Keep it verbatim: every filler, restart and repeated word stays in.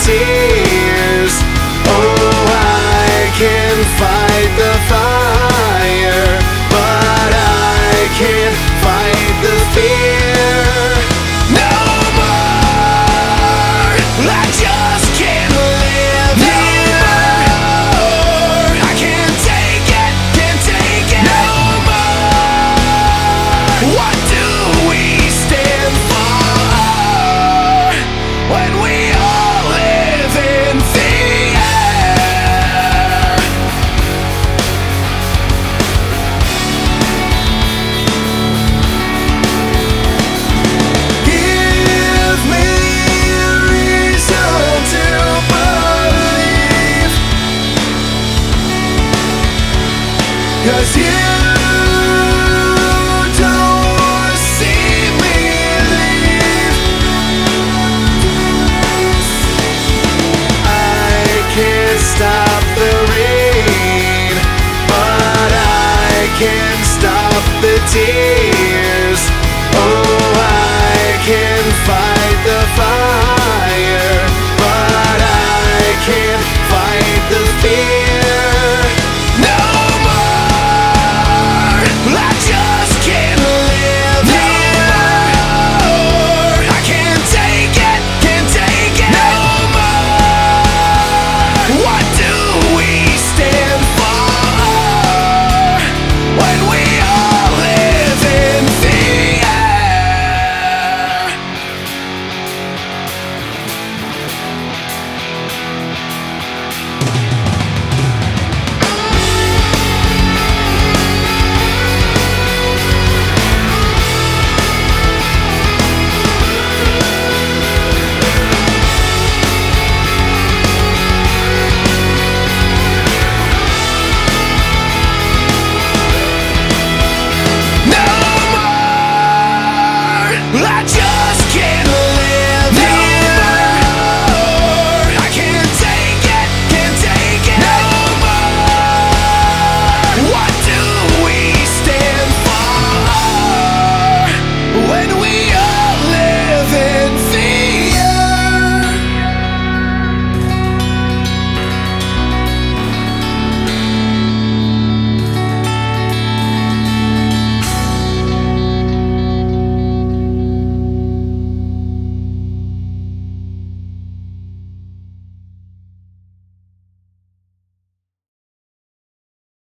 tears. Oh, I can fight the fire, but I can't fight the fear. No more, I just can't live anymore. I can't take it, can't take it no more. What do we stand for when we all live in fear? Give me a reason to believe, 'cause you